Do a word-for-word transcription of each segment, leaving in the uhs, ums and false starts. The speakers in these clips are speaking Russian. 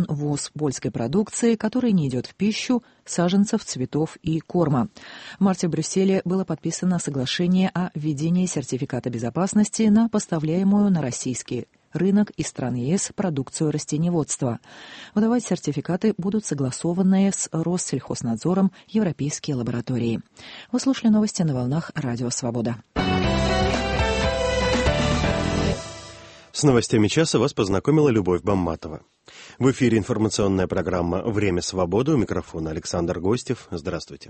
запрещен ввоз польской продукции, которая не идет в пищу, саженцев, цветов и корма. В марте в Брюсселе было подписано соглашение о введении сертификата безопасности на поставляемую на российский рынок из стран ЕС продукцию растениеводства. Выдавать сертификаты будут согласованные с Россельхознадзором европейские лаборатории. Вы слушали новости на волнах Радио Свобода. С новостями часа вас познакомила Любовь Бамматова. В эфире информационная программа «Время свободы». У микрофона Александр Гостев. Здравствуйте.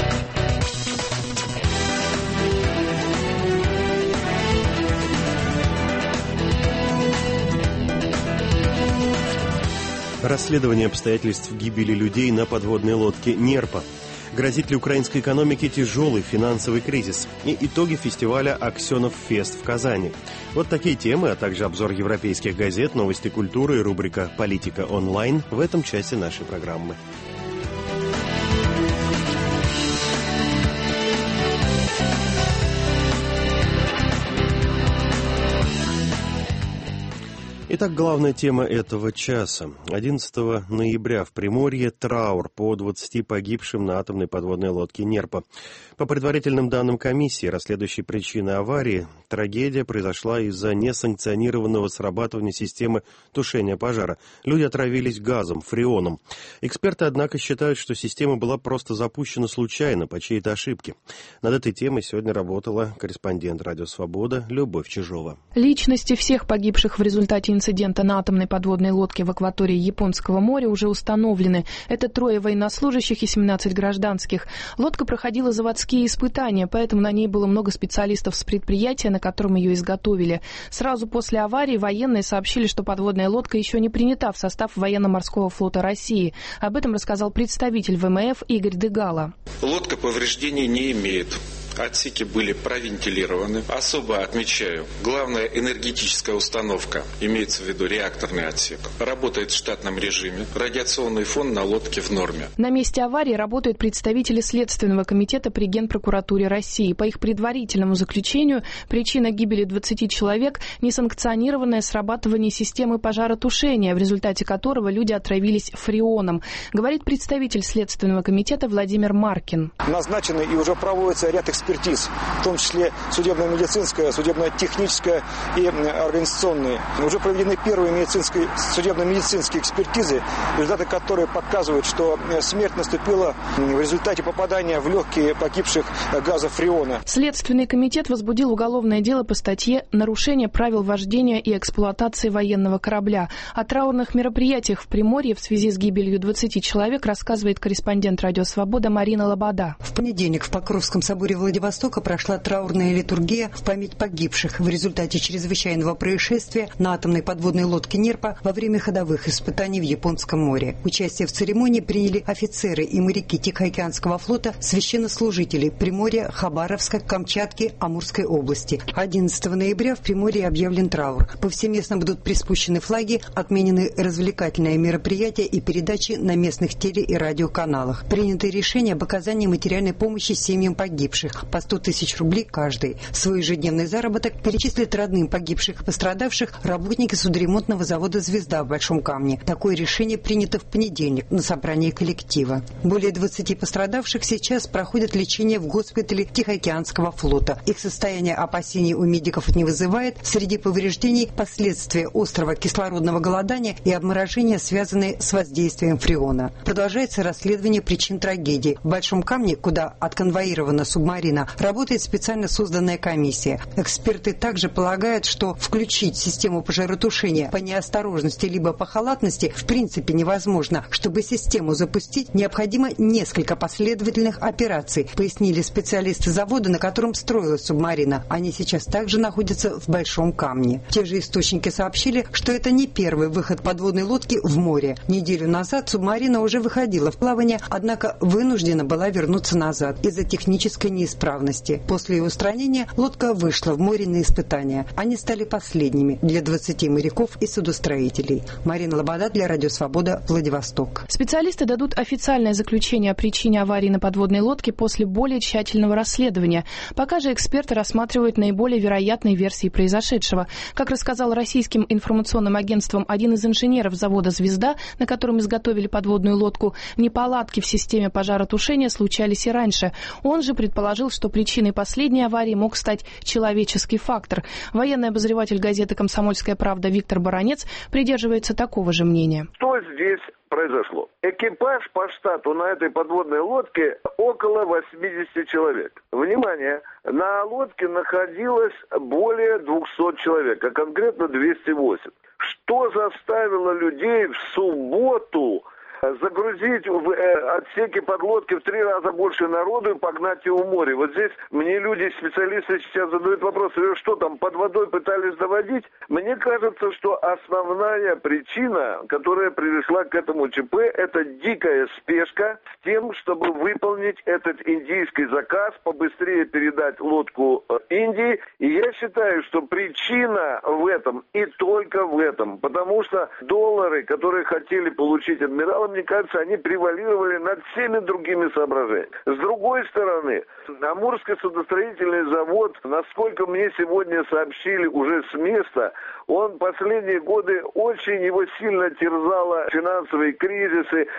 Расследование обстоятельств гибели людей на подводной лодке «Нерпа». Грозит ли украинской экономике тяжелый финансовый кризис? И итоги фестиваля «Аксенов Фест» в Казани. Вот такие темы, а также обзор европейских газет, новости культуры и рубрика «Политика онлайн» в этом часе нашей программы. Итак, главная тема этого часа. одиннадцатого ноября в Приморье траур по двадцати погибшим на атомной подводной лодке «Нерпа». По предварительным данным комиссии, расследующей причины аварии, трагедия произошла из-за несанкционированного срабатывания системы тушения пожара. Люди отравились газом, фреоном. Эксперты, однако, считают, что система была просто запущена случайно, по чьей-то ошибке. Над этой темой сегодня работала корреспондент «Радио Свобода» Любовь Чижова. Личности всех погибших в результате инцидента на атомной подводной лодке в акватории Японского моря уже установлены. Это трое военнослужащих и семнадцать гражданских. Лодка проходила заводские испытания, поэтому на ней было много специалистов с предприятия, на котором ее изготовили. Сразу после аварии военные сообщили, что подводная лодка еще не принята в состав военно-морского флота России. Об этом рассказал представитель ВМФ Игорь Дыгало. Лодка повреждений не имеет. Отсеки были провентилированы. Особо отмечаю, главная энергетическая установка, имеется в виду реакторный отсек, работает в штатном режиме. Радиационный фон на лодке в норме. На месте аварии работают представители Следственного комитета при Генпрокуратуре России. По их предварительному заключению, причина гибели двадцати человек – несанкционированное срабатывание системы пожаротушения, в результате которого люди отравились фреоном, говорит представитель Следственного комитета Владимир Маркин. Назначены и уже проводится ряд экспертиз. экспертиз, в том числе судебно-медицинская, судебно-техническая и организационные. Уже проведены первые медицинские, судебно-медицинские экспертизы, результаты которых показывают, что смерть наступила в результате попадания в легкие погибших газов фреона. Следственный комитет возбудил уголовное дело по статье «Нарушение правил вождения и эксплуатации военного корабля». О траурных мероприятиях в Приморье в связи с гибелью двадцати человек рассказывает корреспондент «Радио Свобода» Марина Лобода. В понедельник в Покровском соборе Владивостока прошла траурная литургия в память погибших в результате чрезвычайного происшествия на атомной подводной лодке «Нерпа» во время ходовых испытаний в Японском море. Участие в церемонии приняли офицеры и моряки Тихоокеанского флота, священнослужители Приморья, Хабаровска, Камчатки, Амурской области. одиннадцатого ноября в Приморье объявлен траур. Повсеместно будут приспущены флаги, отменены развлекательные мероприятия и передачи на местных теле- и радиоканалах. Принято решение об оказании материальной помощи семьям погибших по сто тысяч рублей каждый. Свой ежедневный заработок перечислят родным погибших и пострадавших работники судоремонтного завода «Звезда» в Большом Камне. Такое решение принято в понедельник на собрании коллектива. Более двадцати пострадавших сейчас проходят лечение в госпитале Тихоокеанского флота. Их состояние опасений у медиков не вызывает. Среди повреждений последствия острого кислородного голодания и обморожения, связанные с воздействием фреона. Продолжается расследование причин трагедии. В Большом Камне, куда отконвоирована субмарина, работает специально созданная комиссия. Эксперты также полагают, что включить систему пожаротушения по неосторожности либо по халатности в принципе невозможно. Чтобы систему запустить, необходимо несколько последовательных операций, пояснили специалисты завода, на котором строилась субмарина. Они сейчас также находятся в Большом Камне. Те же источники сообщили, что это не первый выход подводной лодки в море. Неделю назад субмарина уже выходила в плавание, однако вынуждена была вернуться назад из-за технической неисправности неисправности. После ее устранения лодка вышла в море на испытания. Они стали последними для двадцати моряков и судостроителей. Марина Лобода для Радио Свобода, Владивосток. Специалисты дадут официальное заключение о причине аварии на подводной лодке после более тщательного расследования. Пока же эксперты рассматривают наиболее вероятные версии произошедшего. Как рассказал российским информационным агентствам один из инженеров завода «Звезда», на котором изготовили подводную лодку, неполадки в системе пожаротушения случались и раньше. Он же предположил, что причиной последней аварии мог стать человеческий фактор. Военный обозреватель газеты «Комсомольская правда» Виктор Баранец придерживается такого же мнения. Что здесь произошло? Экипаж по штату на этой подводной лодке около восьмидесяти человек. Внимание! На лодке находилось более двухсот человек, а конкретно двести восемь. Что заставило людей в субботу загрузить в э, отсеки подлодки в три раза больше народу и погнать его в море? Вот здесь мне люди, специалисты сейчас задают вопрос, что там, под водой пытались доводить? Мне кажется, что основная причина, которая привела к этому ЧП, это дикая спешка с тем, чтобы выполнить этот индийский заказ, побыстрее передать лодку Индии. И я считаю, что причина в этом и только в этом, потому что доллары, которые хотели получить адмиралы, мне кажется, они превалировали над всеми другими соображениями. С другой стороны, Амурский судостроительный завод, насколько мне сегодня сообщили уже с места, он последние годы очень его сильно терзало финансовые кризисы,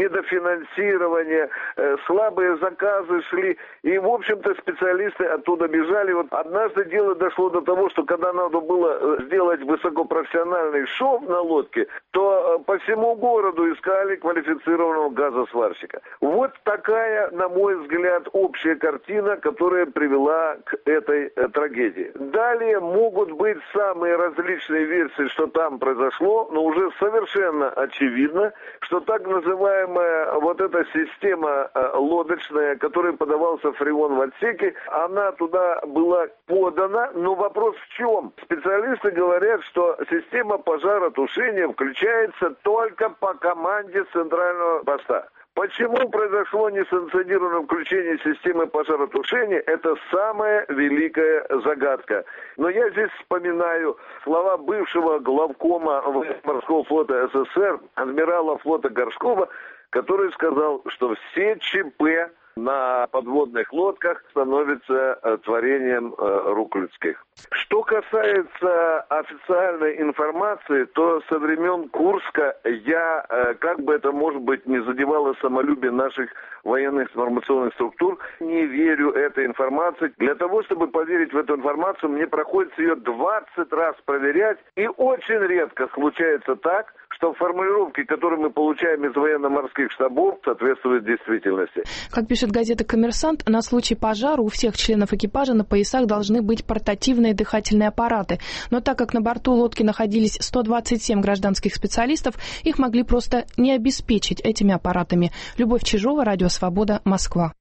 недофинансирование, э, слабые заказы шли, и, в общем-то, специалисты оттуда бежали. Вот однажды дело дошло до того, что когда надо было сделать высокопрофессиональный шов на лодке, то э, по всему городу искали квалифицированного газосварщика. Вот такая, на мой взгляд, общая картина, которая привела к этой э, трагедии. Далее могут быть самые различные версии, что там произошло, но уже совершенно очевидно, что так называемая вот эта система э, лодочная, которой подавался фреон в отсеке, она туда была подана, но вопрос в чем? Специалисты говорят, что система пожаротушения включается только по команде центрального поста. Почему произошло несанкционированное включение системы пожаротушения, это самая великая загадка. Но я здесь вспоминаю слова бывшего главкома морского флота СССР, адмирала флота Горшкова, который сказал, что все ЧП на подводных лодках становится э, творением э, рук людских. Что касается официальной информации, то со времен Курска я, э, как бы это, может быть, не задевало самолюбие наших военных информационных структур, не верю этой информации. Для того, чтобы поверить в эту информацию, мне приходится ее двадцать раз проверять, и очень редко случается так, что формулировки, которые мы получаем из военно-морских штабов, соответствуют действительности. Как пишет газета «Коммерсант», на случай пожара у всех членов экипажа на поясах должны быть портативные дыхательные аппараты. Но так как на борту лодки находились сто двадцать семь гражданских специалистов, их могли просто не обеспечить этими аппаратами. Любовь Чижова, Радио Свобода, Москва.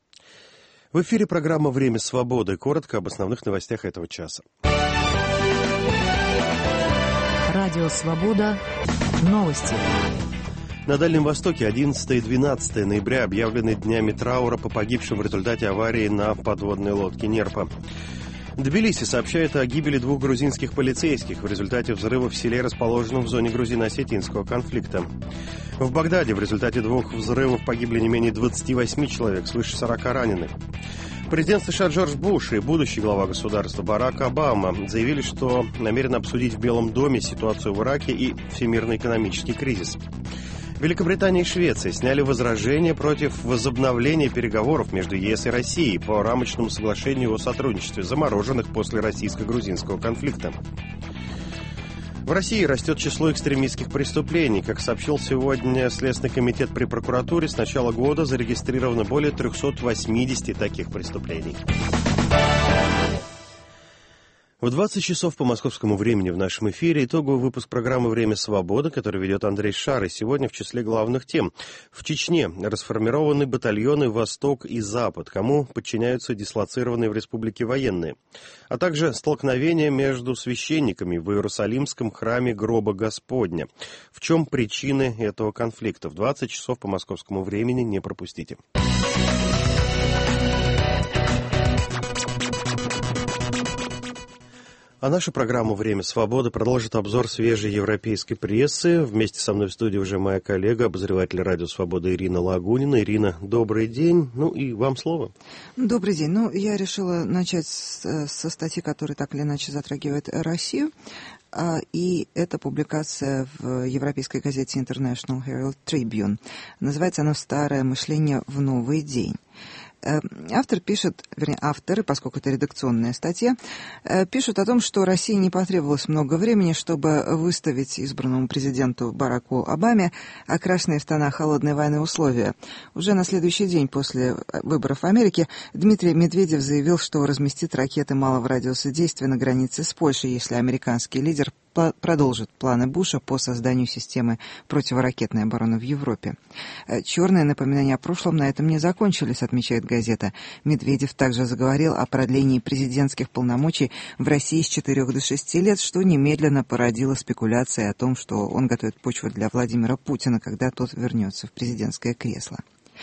В эфире программа «Время свободы». Коротко об основных новостях этого часа. Радио Свобода. Новости. На Дальнем Востоке одиннадцатого и двенадцатого ноября объявлены днями траура по погибшим в результате аварии на подводной лодке «Нерпа». Тбилиси сообщает о гибели двух грузинских полицейских в результате взрыва в селе, расположенном в зоне грузино-осетинского конфликта. В Багдаде в результате двух взрывов погибли не менее двадцати восьми человек, свыше сорока ранены. Президент США Джордж Буш и будущий глава государства Барак Обама заявили, что намерены обсудить в Белом доме ситуацию в Ираке и всемирный экономический кризис. Великобритания и Швеция сняли возражения против возобновления переговоров между ЕС и Россией по рамочному соглашению о сотрудничестве, замороженных после российско-грузинского конфликта. В России растет число экстремистских преступлений. Как сообщил сегодня Следственный комитет при прокуратуре, с начала года зарегистрировано более трехсот восьмидесяти таких преступлений. В двадцать часов по московскому времени в нашем эфире итоговый выпуск программы «Время свободы», который ведет Андрей Шар. И сегодня в числе главных тем. В Чечне расформированы батальоны «Восток» и «Запад», кому подчиняются дислоцированные в республике военные. А также столкновения между священниками в Иерусалимском храме Гроба Господня. В чем причины этого конфликта? В двадцать часов по московскому времени не пропустите. А нашу программу «Время свободы» продолжит обзор свежей европейской прессы. Вместе со мной в студии уже моя коллега, обозреватель «Радио Свобода» Ирина Лагунина. Ирина, добрый день. Ну и вам слово. Добрый день. Ну, я решила начать с, со статьи, которая так или иначе затрагивает Россию. И это публикация в европейской газете International Herald Tribune. Называется она «Старое мышление в новый день». Автор пишет, вернее, авторы, поскольку это редакционная статья, пишут о том, что России не потребовалось много времени, чтобы выставить избранному президенту Бараку Обаме окрашенные в тона холодной войны условия. Уже на следующий день после выборов в Америке Дмитрий Медведев заявил, что разместит ракеты малого радиуса действия на границе с Польшей, если американский лидер продолжит планы Буша по созданию системы противоракетной обороны в Европе. Черные напоминания о прошлом на этом не закончились, отмечает газета. Медведев также заговорил о продлении президентских полномочий в России с четырёх до шести лет, что немедленно породило спекуляции о том, что он готовит почву для Владимира Путина, когда тот вернется в президентское кресло.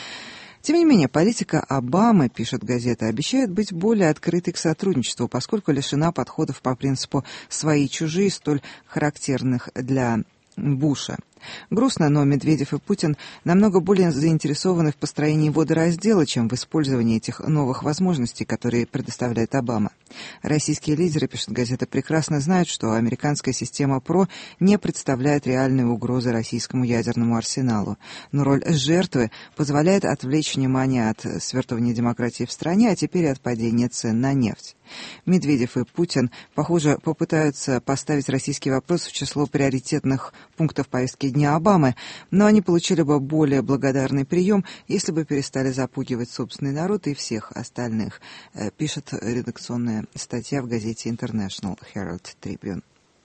Тем не менее, политика Обамы, пишет газета, обещает быть более открытой к сотрудничеству, поскольку лишена подходов по принципу «свои-чужие», столь характерных для Буша. Грустно, но Медведев и Путин намного более заинтересованы в построении водораздела, чем в использовании этих новых возможностей, которые предоставляет Обама. Российские лидеры, пишет газета, прекрасно знают, что американская система ПРО не представляет реальной угрозы российскому ядерному арсеналу, но роль жертвы позволяет отвлечь внимание от свертывания демократии в стране, а теперь и от падения цен на нефть. Медведев и Путин, похоже, попытаются поставить российский вопрос в число приоритетных пунктов повестки дня Обамы, но они получили бы более благодарный прием, если бы перестали запугивать собственный народ и всех остальных, пишет редакционная статья в газете International Herald Tribune.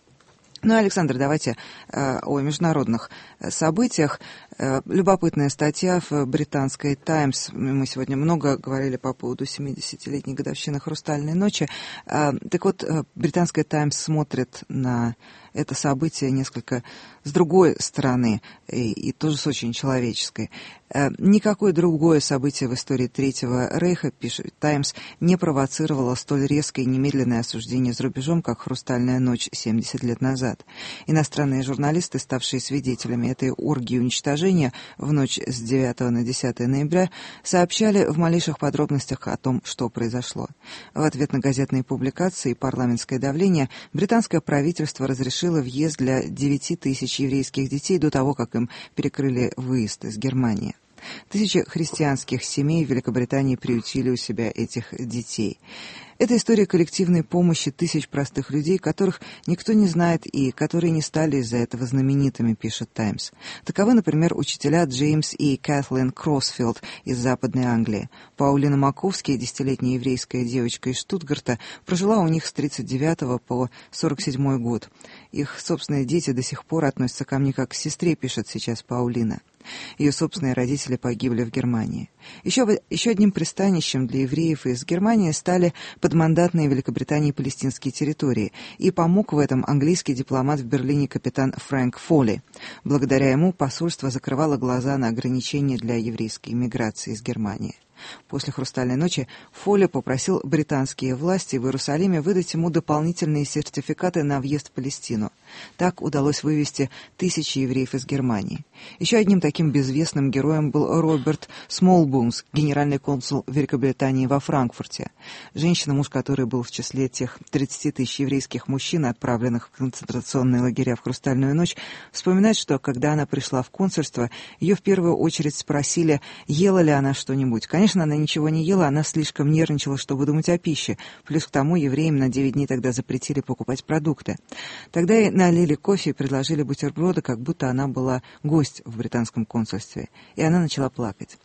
Ну, Александр, давайте э, о международных событиях. Э, любопытная статья в британской «Таймс». Мы сегодня много говорили по поводу семидесятилетней годовщины «Хрустальной ночи». Э, так вот, э, британская «Таймс» смотрит на это событие несколько с другой стороны, и, и тоже с очень человеческой. Э, никакое другое событие в истории Третьего Рейха, пишет «Таймс», не провоцировало столь резкое и немедленное осуждение за рубежом, как «Хрустальная ночь» семьдесят лет назад. Иностранные журналисты, ставшие свидетелями этой оргии уничтожения в ночь с девятого на десятое ноября, сообщали в малейших подробностях о том, что произошло. В ответ на газетные публикации и парламентское давление британское правительство разрешило въезд для девяти тысяч еврейских детей до того, как им перекрыли выезд из Германии. Тысячи христианских семей в Великобритании приютили у себя этих детей. Это история коллективной помощи тысяч простых людей, которых никто не знает и которые не стали из-за этого знаменитыми, пишет «Таймс». Таковы, например, учителя Джеймс и Кэтлин Кроссфилд из Западной Англии. Паулина Маковский, десятилетняя еврейская девочка из Штутгарта, прожила у них с тридцать девятого по сорок седьмой год. Их собственные дети до сих пор относятся ко мне как к сестре, пишет сейчас Паулина. Ее собственные родители погибли в Германии. Еще, еще одним пристанищем для евреев из Германии стали подмандатные Великобритании палестинские территории, и помог в этом английский дипломат в Берлине капитан Фрэнк Фолли. Благодаря ему посольство закрывало глаза на ограничения для еврейской иммиграции из Германии. После «Хрустальной ночи» Фолли попросил британские власти в Иерусалиме выдать ему дополнительные сертификаты на въезд в Палестину. Так удалось вывести тысячи евреев из Германии. Еще одним таким безвестным героем был Роберт Смолбунс, генеральный консул Великобритании во Франкфурте. Женщина, муж которой был в числе тех тридцати тысяч еврейских мужчин, отправленных в концентрационные лагеря в «Хрустальную ночь», вспоминает, что когда она пришла в консульство, ее в первую очередь спросили, ела ли она что-нибудь. Конечно, она ничего не ела, она слишком нервничала, чтобы думать о пище. Плюс к тому евреям на девять дней тогда запретили покупать продукты. Тогда ей налили кофе и предложили бутерброды, как будто она была гость в британском консульстве. И она начала плакать.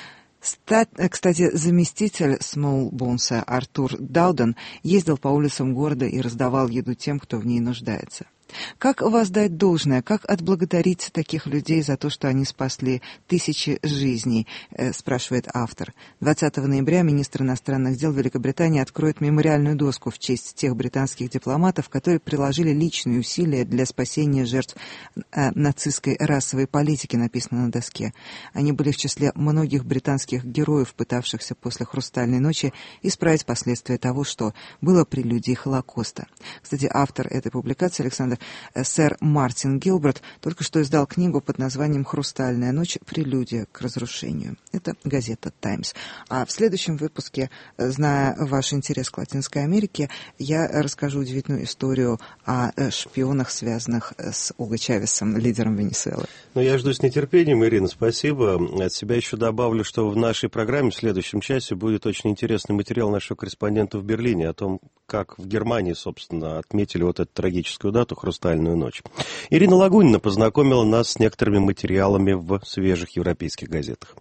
Кстати, заместитель Смолбунса Артур Дауден ездил по улицам города и раздавал еду тем, кто в ней нуждается. Как воздать должное, как отблагодарить таких людей за то, что они спасли тысячи жизней, э, спрашивает автор. двадцатого ноября министр иностранных дел Великобритании откроет мемориальную доску в честь тех британских дипломатов, которые приложили личные усилия для спасения жертв э, нацистской расовой политики, написано на доске. Они были в числе многих британских героев, пытавшихся после «Хрустальной ночи» исправить последствия того, что было прелюдией Холокоста. Кстати, автор этой публикации, Александр, сэр Мартин Гилберт, только что издал книгу под названием «Хрустальная ночь. Прелюдия к разрушению». Это газета «Таймс». А в следующем выпуске, зная ваш интерес к Латинской Америке, я расскажу удивительную историю о шпионах, связанных с Уго Чавесом, лидером Венесуэлы. Ну, я жду с нетерпением, Ирина, спасибо. От себя еще добавлю, что в нашей программе в следующем часе будет очень интересный материал нашего корреспондента в Берлине о том, как в Германии, собственно, отметили вот эту трагическую дату «Хрустальную ночь». Ирина Лагунина познакомила нас с некоторыми материалами в свежих европейских газетах.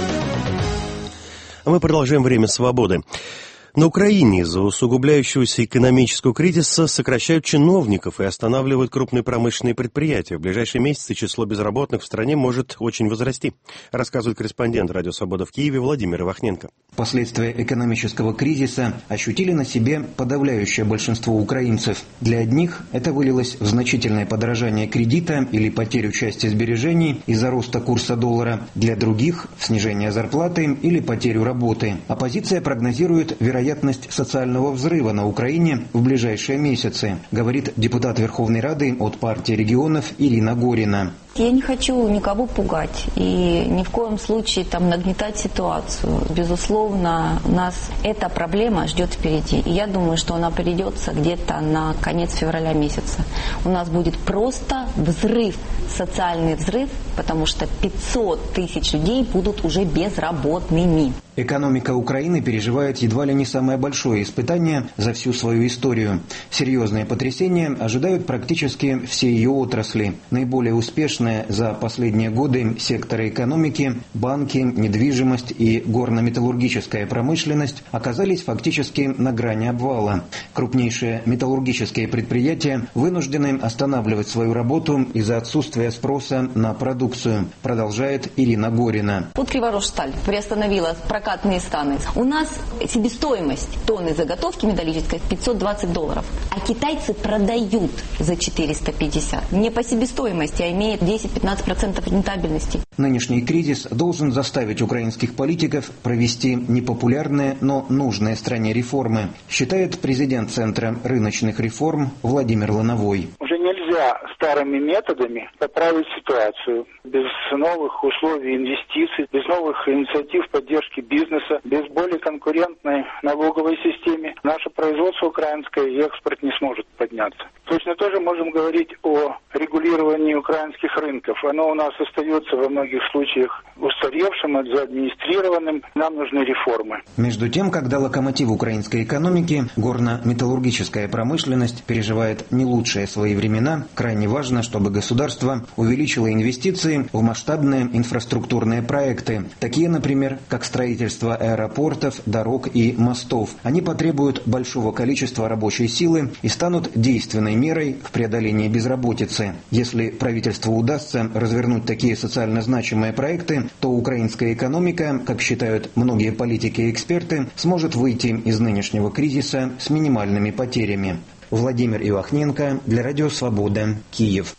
А мы продолжаем «Время свободы». На Украине из-за усугубляющегося экономического кризиса сокращают чиновников и останавливают крупные промышленные предприятия. В ближайшие месяцы число безработных в стране может очень возрасти, рассказывает корреспондент «Радио Свобода» в Киеве Владимир Ивахненко. Последствия экономического кризиса ощутили на себе подавляющее большинство украинцев. Для одних это вылилось в значительное подорожание кредита или потерю части сбережений из-за роста курса доллара. Для других – в снижение зарплаты или потерю работы. Оппозиция прогнозирует вероятность вероятность социального взрыва на Украине в ближайшие месяцы, говорит депутат Верховной Рады от партии регионов Ирина Горина. Я не хочу никого пугать и ни в коем случае там нагнетать ситуацию. Безусловно, нас эта проблема ждет впереди. И я думаю, что она придется где-то на конец февраля месяца. У нас будет просто взрыв, социальный взрыв, потому что пятьсот тысяч людей будут уже безработными. Экономика Украины переживает едва ли не самое большое испытание за всю свою историю. Серьезные потрясения ожидают практически все ее отрасли. Наиболее успешные за последние годы секторы экономики, банки, недвижимость и горно-металлургическая промышленность оказались фактически на грани обвала. Крупнейшие металлургические предприятия вынуждены останавливать свою работу из-за отсутствия спроса на продукцию, продолжает Ирина Горина. Вот Криворожсталь приостановила прокатные станы. У нас себестоимость тонны заготовки металлической пятьсот двадцать долларов, а китайцы продают за четыреста пятьдесят. Не по себестоимости, а имеет десять-пятнадцать процентов рентабельности. Нынешний кризис должен заставить украинских политиков провести непопулярные, но нужные стране реформы, считает президент Центра рыночных реформ Владимир Лановой. Уже нельзя старыми методами поправить ситуацию. Без новых условий инвестиций, без новых инициатив поддержки бизнеса, без более конкурентной налоговой системы наше производство украинское и экспорт не сможет подняться. Точно тоже можем говорить о регулировании украинских рынков. Оно у нас остается во многих случаях устаревшим, администрированным. Нам нужны реформы. Между тем, когда локомотив украинской экономики, горно-металлургическая промышленность, переживает не лучшие свои времена, крайне важно, чтобы государство увеличило инвестиции в масштабные инфраструктурные проекты, такие, например, как строительство аэропортов, дорог и мостов. Они потребуют большого количества рабочей силы и станут действенной мерой в преодолении безработицы. Если правительству удастся развернуть такие социально значимые проекты, то украинская экономика, как считают многие политики и эксперты, сможет выйти из нынешнего кризиса с минимальными потерями. Владимир Ивахненко для Радио Свобода, Киев.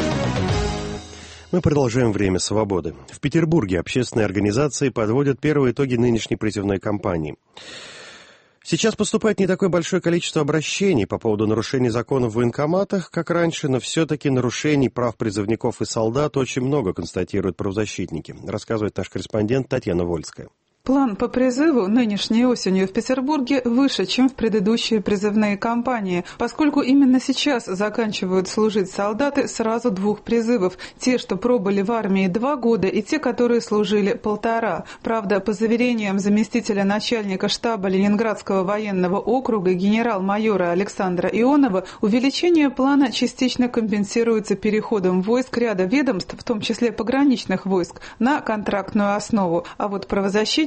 Мы продолжаем «Время свободы». В Петербурге общественные организации подводят первые итоги нынешней призывной кампании. Сейчас поступает не такое большое количество обращений по поводу нарушений законов в военкоматах, как раньше, но все-таки нарушений прав призывников и солдат очень много, констатируют правозащитники, рассказывает наш корреспондент Татьяна Вольская. План по призыву нынешней осенью в Петербурге выше, чем в предыдущие призывные кампании, поскольку именно сейчас заканчивают служить солдаты сразу двух призывов. Те, что пробыли в армии два года, и те, которые служили полтора. Правда, по заверениям заместителя начальника штаба Ленинградского военного округа генерал-майора Александра Ионова, увеличение плана частично компенсируется переходом войск ряда ведомств, в том числе пограничных войск, на контрактную основу. А вот правозащитники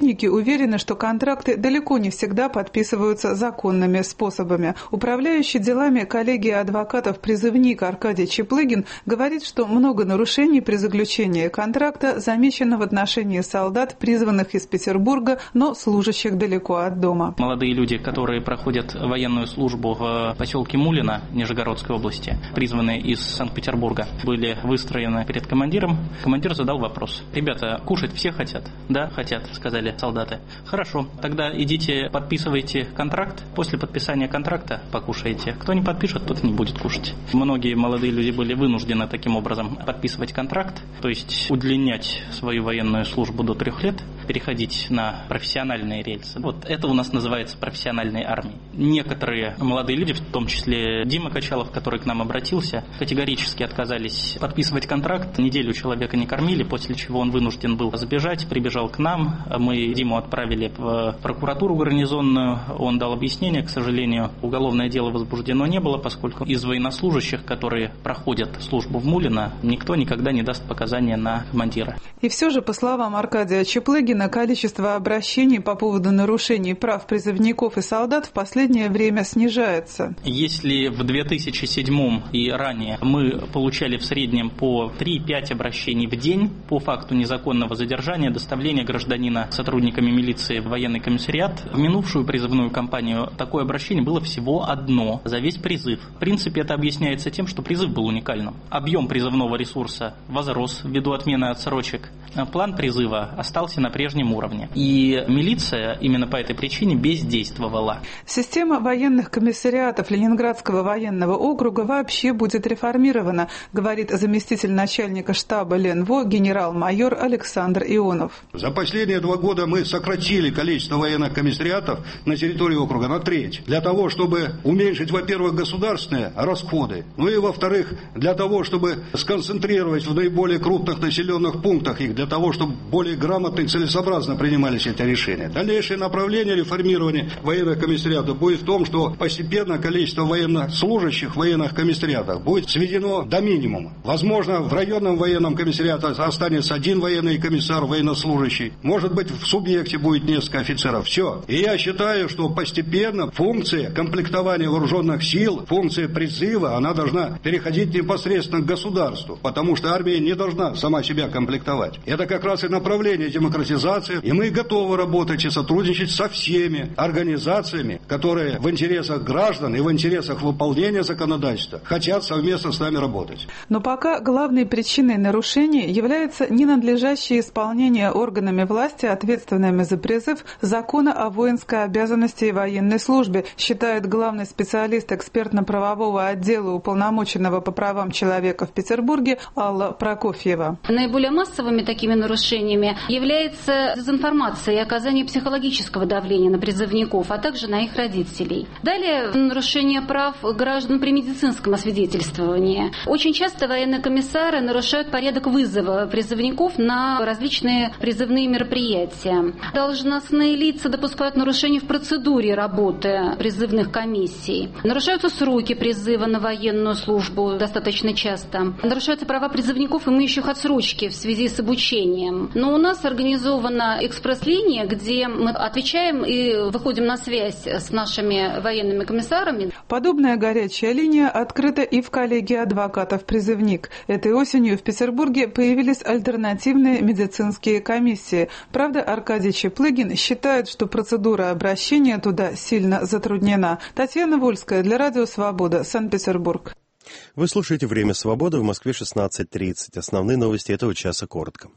Сотрудники уверены, что контракты далеко не всегда подписываются законными способами. Управляющий делами коллегии адвокатов-призывник Аркадий Чаплыгин говорит, что много нарушений при заключении контракта замечено в отношении солдат, призванных из Петербурга, но служащих далеко от дома. Молодые люди, которые проходят военную службу в поселке Мулино Нижегородской области, призванные из Санкт-Петербурга, были выстроены перед командиром. Командир задал вопрос. Ребята, кушать все хотят? Да, хотят, сказали солдаты. Хорошо, тогда идите подписывайте контракт. После подписания контракта покушаете. Кто не подпишет, тот не будет кушать. Многие молодые люди были вынуждены таким образом подписывать контракт, то есть удлинять свою военную службу до трех лет, переходить на профессиональные рельсы. Вот это у нас называется профессиональной армией. Некоторые молодые люди, в том числе Дима Качалов, который к нам обратился, категорически отказались подписывать контракт. Неделю человека не кормили, после чего он вынужден был сбежать, прибежал к нам. Мы Диму отправили в прокуратуру гарнизонную. Он дал объяснение. К сожалению, уголовное дело возбуждено не было, поскольку из военнослужащих, которые проходят службу в Мулино, никто никогда не даст показания на командира. И все же, по словам Аркадия Чаплыгина, количество обращений по поводу нарушений прав призывников и солдат в последнее время снижается. Если в две тысячи седьмом и ранее мы получали в среднем по три-пять обращений в день по факту незаконного задержания, доставления гражданина сотрудниками милиции в военный комиссариат, в минувшую призывную кампанию такое обращение было всего одно за весь призыв. В принципе, это объясняется тем, что призыв был уникальным. Объем призывного ресурса возрос ввиду отмены отсрочек. План призыва остался на прежнем уровне. И милиция именно по этой причине бездействовала. Система военных комиссариатов Ленинградского военного округа вообще будет реформирована, говорит заместитель начальника штаба Ленво генерал-майор Александр Ионов. За последние два года мы сократили количество военных комиссариатов на территории округа на треть. Для того, чтобы уменьшить, во-первых, государственные расходы, ну и, во-вторых, для того, чтобы сконцентрировать в наиболее крупных населенных пунктах их, для того, чтобы более грамотно и целесообразно принимались эти решения. Дальнейшее направление реформирования военных комиссариатов будет в том, что постепенно количество военнослужащих в военных комиссариатах будет сведено до минимума. Возможно, в районном военном комиссариате останется один военный комиссар, военнослужащий. Может быть, в субъекте будет несколько офицеров. Все. И я считаю, что постепенно функция комплектования вооруженных сил, функция призыва, она должна переходить непосредственно к государству, потому что армия не должна сама себя комплектовать. Это как раз и направление демократизации, и мы готовы работать и сотрудничать со всеми организациями, которые в интересах граждан и в интересах выполнения законодательства хотят совместно с нами работать. Но пока главной причиной нарушений является ненадлежащее исполнение органами власти, ответственными за призыв, закона о воинской обязанности и военной службе, считает главный специалист экспертно-правового отдела уполномоченного по правам человека в Петербурге Алла Прокофьева. Наиболее массовыми такими нарушениями является дезинформация и оказание психологического давления на призывников, а также на их родителей. Далее нарушение прав граждан при медицинском освидетельствовании. Очень часто военные комиссары нарушают порядок вызова призывников на различные призывные мероприятия. Должностные лица допускают нарушения в процедуре работы призывных комиссий. Нарушаются сроки призыва на военную службу достаточно часто. Нарушаются права призывников, имеющих отсрочки в связи с обучением. Но у нас организована экспресс-линия, где мы отвечаем и выходим на связь с нашими военными комиссарами. Подобная горячая линия открыта и в коллегии адвокатов-призывник. Этой осенью в Петербурге появились альтернативные медицинские комиссии. Правда, Аркадий Чаплыгин считает, что процедура обращения туда сильно затруднена. Татьяна Вольская для Радио Свобода, Санкт-Петербург. Вы слушаете «Время свободы», в Москве шестнадцать тридцать. Основные новости этого часа коротко.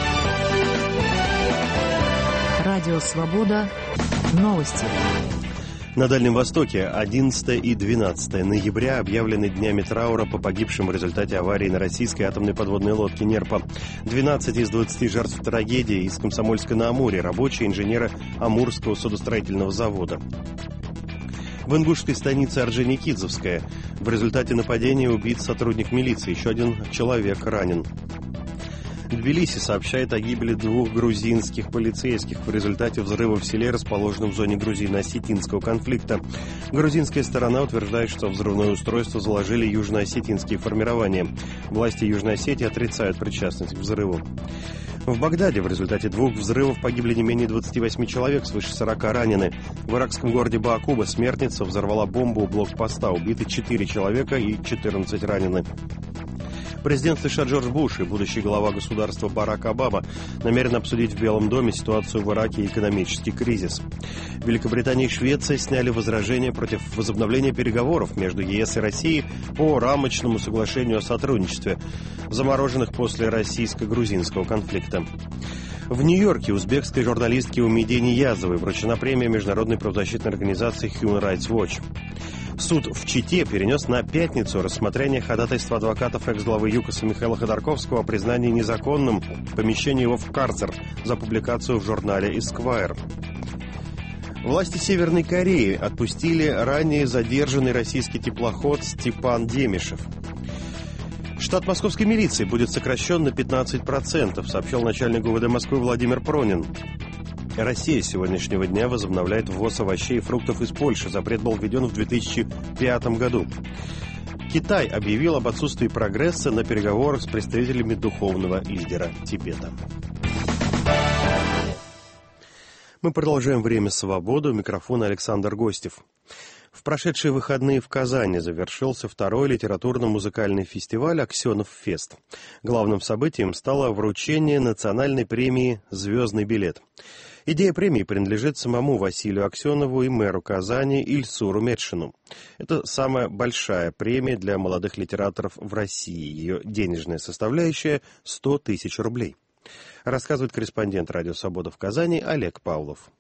Радио Свобода. Новости. На Дальнем Востоке одиннадцатое и двенадцатое ноября объявлены днями траура по погибшим в результате аварии на российской атомной подводной лодке «Нерпа». двенадцать из двадцати жертв трагедии из Комсомольска-на-Амуре, рабочие инженеры Амурского судостроительного завода. В ингушской станице Орджоникидзевская в результате нападения убит сотрудник милиции, еще один человек ранен. Тбилиси сообщает о гибели двух грузинских полицейских в результате взрыва в селе, расположенном в зоне грузино-осетинского конфликта. Грузинская сторона утверждает, что взрывное устройство заложили южно-осетинские формирования. Власти Южной Осетии отрицают причастность к взрыву. В Багдаде в результате двух взрывов погибли не менее двадцати восьми человек, свыше сорока ранены. В иракском городе Баакуба смертница взорвала бомбу у блокпоста. Убиты четыре человека и четырнадцать ранены. Президент США Джордж Буш и будущий глава государства Барак Обама намерены обсудить в Белом доме ситуацию в Ираке и экономический кризис. Великобритания и Швеция сняли возражения против возобновления переговоров между ЕС и Россией по рамочному соглашению о сотрудничестве, замороженных после российско-грузинского конфликта. В Нью-Йорке узбекской журналистке Умиде Ниязовой вручена премия международной правозащитной организации Human Rights Watch. Суд в Чите перенес на пятницу рассмотрение ходатайства адвокатов экс-главы ЮКОСа Михаила Ходорковского о признании незаконным помещения его в карцер за публикацию в журнале Esquire. Власти Северной Кореи отпустили ранее задержанный российский теплоход «Степан Демишев». Штат московской милиции будет сокращен на пятнадцать процентов, сообщил начальник ГУВД Москвы Владимир Пронин. Россия с сегодняшнего дня возобновляет ввоз овощей и фруктов из Польши. Запрет был введен в две тысячи пятом году. Китай объявил об отсутствии прогресса на переговорах с представителями духовного лидера Тибета. Мы продолжаем «Время свободы». У микрофона Александр Гостев. В прошедшие выходные в Казани завершился второй литературно-музыкальный фестиваль «Аксенов Фест». Главным событием стало вручение национальной премии «Звездный билет». Идея премии принадлежит самому Василию Аксенову и мэру Казани Ильсуру Метшину. Это самая большая премия для молодых литераторов в России. Ее денежная составляющая – сто тысяч рублей. Рассказывает корреспондент «Радио Свобода» в Казани Олег Павлов.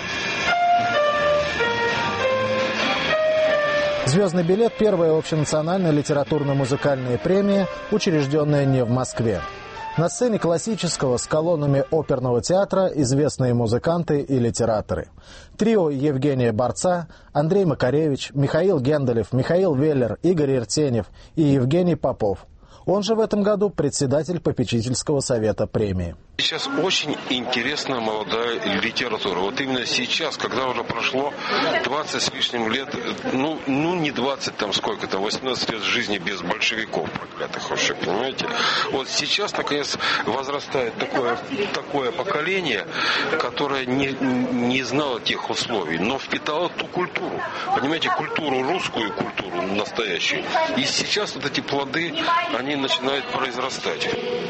«Звездный билет» – первая общенациональная литературно-музыкальная премия, учрежденная не в Москве. На сцене классического с колоннами оперного театра известные музыканты и литераторы. Трио Евгения Борца, Андрей Макаревич, Михаил Генделев, Михаил Веллер, Игорь Иртенев и Евгений Попов. Он же в этом году председатель попечительского совета премии. Сейчас очень интересная молодая литература. Вот именно сейчас, когда уже прошло двадцать с лишним лет, ну, ну не двадцать, там сколько-то, восемнадцать лет жизни без большевиков проклятых вообще, понимаете? Вот сейчас, наконец, возрастает такое, такое поколение, которое не, не знало тех условий, но впитало ту культуру, понимаете, культуру русскую, культуру настоящую. И сейчас вот эти плоды, они начинают произрастать.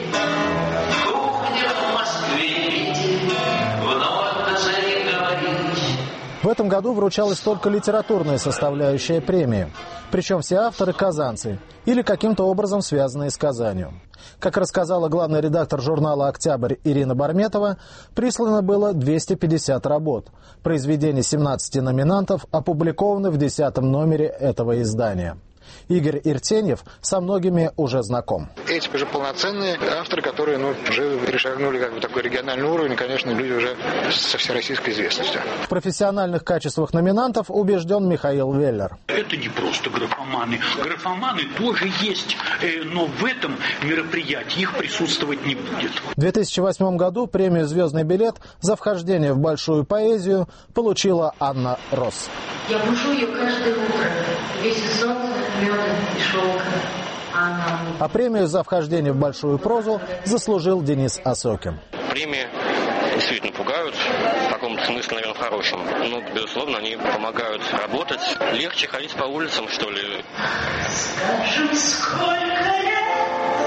В этом году вручалась только литературная составляющая премии. Причем все авторы казанцы или каким-то образом связанные с Казанью. Как рассказала главный редактор журнала «Октябрь» Ирина Барметова, прислано было двести пятьдесят работ. Произведения семнадцати номинантов опубликованы в десятом номере этого издания. Игорь Иртенев со многими уже знаком. Эти уже полноценные авторы, которые ну, уже перешагнули как бы такой региональный уровень, конечно, люди уже со всероссийской известностью. В профессиональных качествах номинантов убежден Михаил Веллер. Это не просто графоманы. Графоманы тоже есть, но в этом мероприятии их присутствовать не будет. В две тысячи восьмом году премию «Звездный билет» за вхождение в большую поэзию получила Анна Росс. Я бушу ее каждое утро, весь из солнца, меда и шелка. Она... А премию за вхождение в большую прозу заслужил Денис Осокин. Премии действительно пугают, в каком-то смысле, наверное, хорошем. Но, безусловно, они помогают работать. Легче ходить по улицам, что ли. Скажи, сколько лет,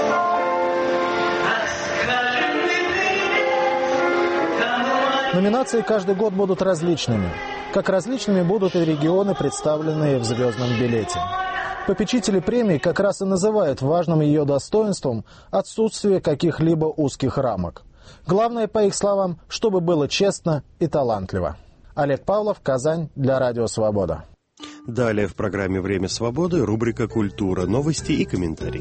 ах, скажи ты. Номинации каждый год будут различными. Как различными будут и регионы, представленные в «Звездном билете». Попечители премии как раз и называют важным ее достоинством отсутствие каких-либо узких рамок. Главное, по их словам, чтобы было честно и талантливо. Олег Павлов, Казань, для Радио Свобода. Далее в программе «Время свободы» рубрика «Культура», новости и комментарии.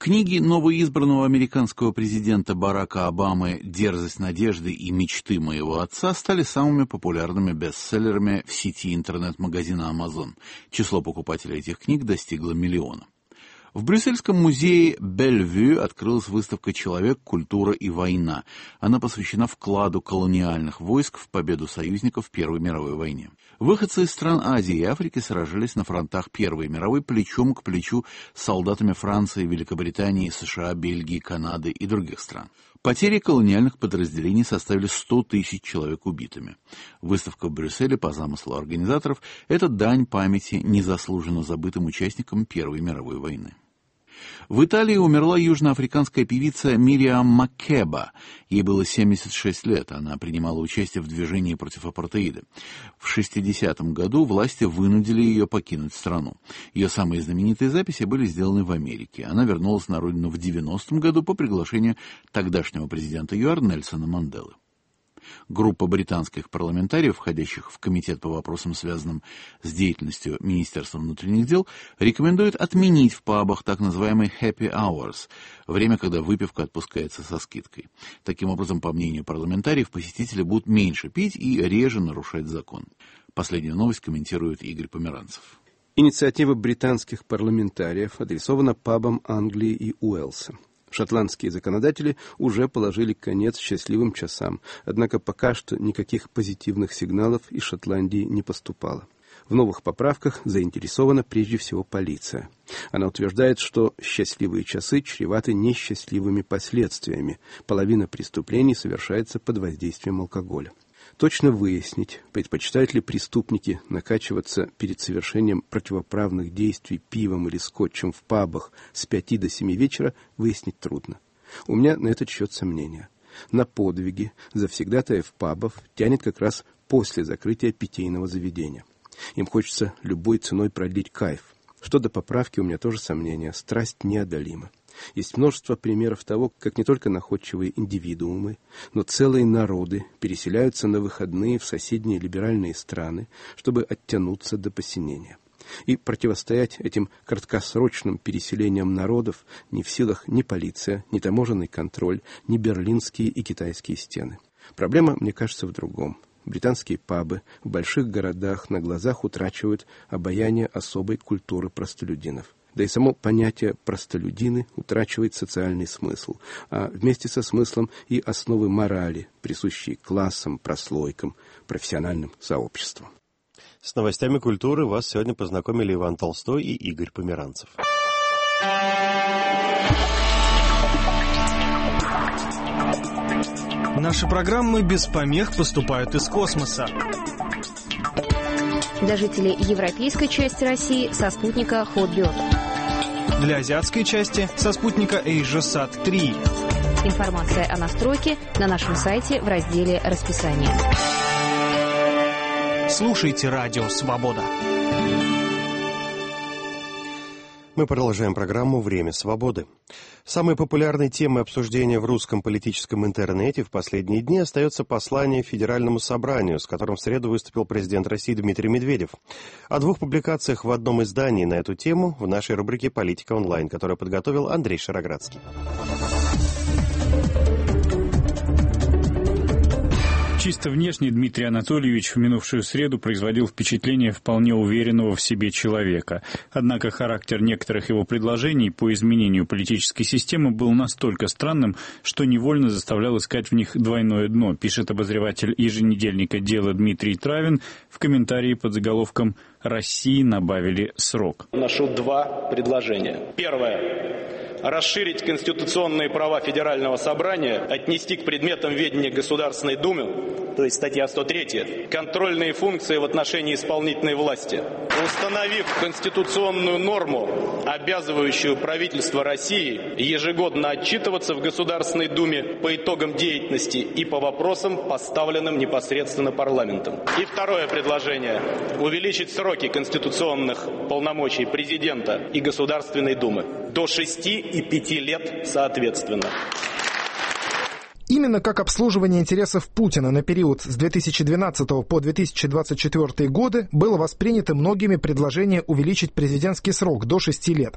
Книги новоизбранного американского президента Барака Обамы «Дерзость надежды» и «Мечты моего отца» стали самыми популярными бестселлерами в сети интернет-магазина Amazon. Число покупателей этих книг достигло миллиона. В Брюссельском музее Бельвю открылась выставка «Человек, культура и война». Она посвящена вкладу колониальных войск в победу союзников в Первой мировой войне. Выходцы из стран Азии и Африки сражались на фронтах Первой мировой плечом к плечу с солдатами Франции, Великобритании, США, Бельгии, Канады и других стран. Потери колониальных подразделений составили сто тысяч человек убитыми. Выставка в Брюсселе, по замыслу организаторов, это дань памяти незаслуженно забытым участникам Первой мировой войны. В Италии умерла южноафриканская певица Мириам Макеба. Ей было семьдесят шесть лет. Она принимала участие в движении против апартеида. В шестидесятом году власти вынудили ее покинуть страну. Ее самые знаменитые записи были сделаны в Америке. Она вернулась на родину в девяностом году по приглашению тогдашнего президента ЮАР Нельсона Манделы. Группа британских парламентариев, входящих в комитет по вопросам, связанным с деятельностью Министерства внутренних дел, рекомендует отменить в пабах так называемый happy hours, время, когда выпивка отпускается со скидкой. Таким образом, по мнению парламентариев, посетители будут меньше пить и реже нарушать закон. Последнюю новость комментирует Игорь Померанцев. Инициатива британских парламентариев адресована пабам Англии и Уэльса. Шотландские законодатели уже положили конец счастливым часам, однако пока что никаких позитивных сигналов из Шотландии не поступало. В новых поправках заинтересована прежде всего полиция. Она утверждает, что счастливые часы чреваты несчастливыми последствиями. Половина преступлений совершается под воздействием алкоголя. Точно выяснить, предпочитают ли преступники накачиваться перед совершением противоправных действий пивом или скотчем в пабах с пяти до семи вечера, выяснить трудно. У меня на этот счет сомнения. На подвиги завсегдатаев пабов тянет как раз после закрытия питейного заведения. Им хочется любой ценой продлить кайф. Что до поправки, у меня тоже сомнения. Страсть неодолима. Есть множество примеров того, как не только находчивые индивидуумы, но целые народы переселяются на выходные в соседние либеральные страны, чтобы оттянуться до посинения. И противостоять этим краткосрочным переселениям народов не в силах ни полиция, ни таможенный контроль, ни берлинские и китайские стены. Проблема, мне кажется, в другом. Британские пабы в больших городах на глазах утрачивают обаяние особой культуры простолюдинов. Да и само понятие «простолюдины» утрачивает социальный смысл, а вместе со смыслом и основы морали, присущие классам, прослойкам, профессиональным сообществам. С новостями культуры вас сегодня познакомили Иван Толстой и Игорь Померанцев. Наши программы без помех поступают из космоса. Для жителей европейской части России со спутника Hotbird. Для азиатской части со спутника AsiaSat три. Информация о настройке на нашем сайте в разделе «Расписание». Слушайте радио «Свобода». Мы продолжаем программу «Время свободы». Самой популярной темой обсуждения в русском политическом интернете в последние дни остается послание Федеральному собранию, с которым в среду выступил президент России Дмитрий Медведев. О двух публикациях в одном издании на эту тему в нашей рубрике «Политика онлайн», которую подготовил Андрей Шароградский. Чисто внешне Дмитрий Анатольевич в минувшую среду производил впечатление вполне уверенного в себе человека. Однако характер некоторых его предложений по изменению политической системы был настолько странным, что невольно заставлял искать в них двойное дно, пишет обозреватель еженедельника «Дело» Дмитрий Травин в комментарии под заголовком «России набавили срок». Ношу два предложения. Первое. Расширить конституционные права Федерального собрания, отнести к предметам ведения Государственной Думы, то есть статья сто три, контрольные функции в отношении исполнительной власти, установив конституционную норму, обязывающую правительство России ежегодно отчитываться в Государственной Думе по итогам деятельности и по вопросам, поставленным непосредственно парламентом. И второе предложение – увеличить сроки конституционных полномочий президента и Государственной Думы до шести и пяти лет соответственно. Именно как обслуживание интересов Путина на период с две тысячи двенадцатого по две тысячи двадцать четвёртый годы было воспринято многими предложение увеличить президентский срок до шести лет.